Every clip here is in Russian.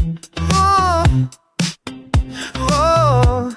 О, о,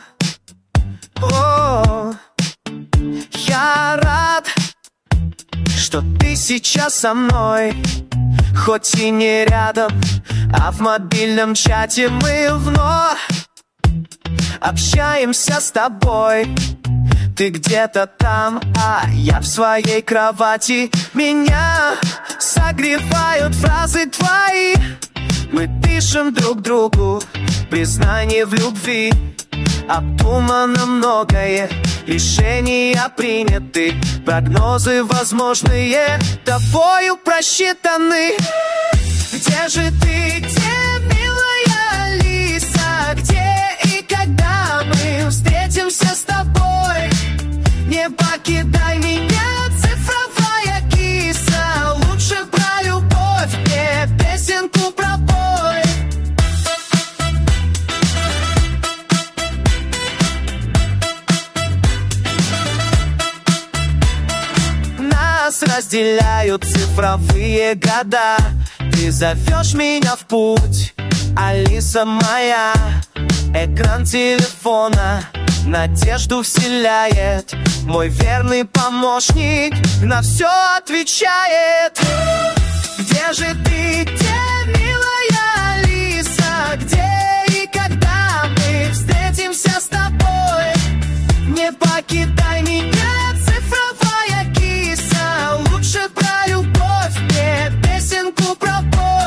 о. Я рад, что ты сейчас со мной, хоть и не рядом, а в мобильном чате мы вновь общаемся с тобой. Ты где-то там, а я в своей кровати. Меня согревают фразы твои. Мы пишем друг другу признание в любви. Обдумано многое, решения приняты, прогнозы возможные тобою просчитаны. Где же ты, где, милая Алиса? Где и когда мы встретимся с тобой? Не покидай меня, цифровая киса. Лучше про любовь, мне песенку пропой. Нас разделяют цифровые года. Ты зовешь меня в путь, Алиса моя. Экран телефона надежду вселяет. Мой верный помощник на все отвечает. Где же ты, где, милая Алиса? Где и когда мы встретимся с тобой? Не покидай меня, цифровая киса. Лучше про любовь, мне песенку пропой.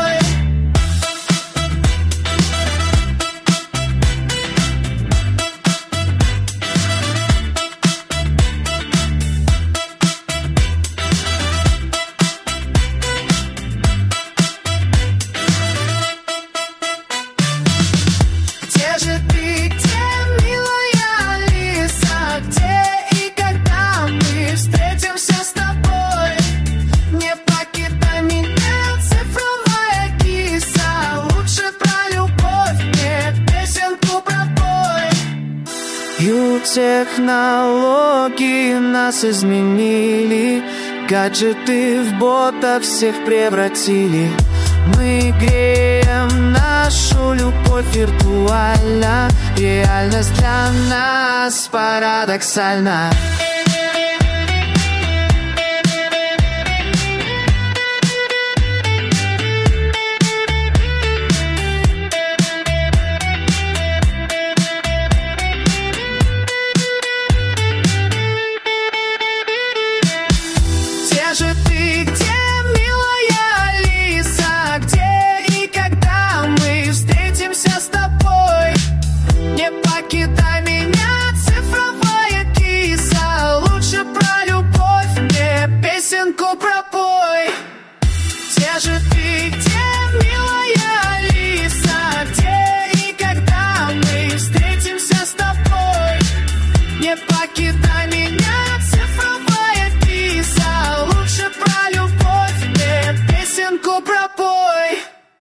Технологии нас изменили, гаджеты в ботов всех превратили. Мы греем нашу любовь виртуально, реальность для нас парадоксальна. Пропой. Где же ты, где, милая Алиса? Где и когда мы встретимся с тобой? Не покидай меня.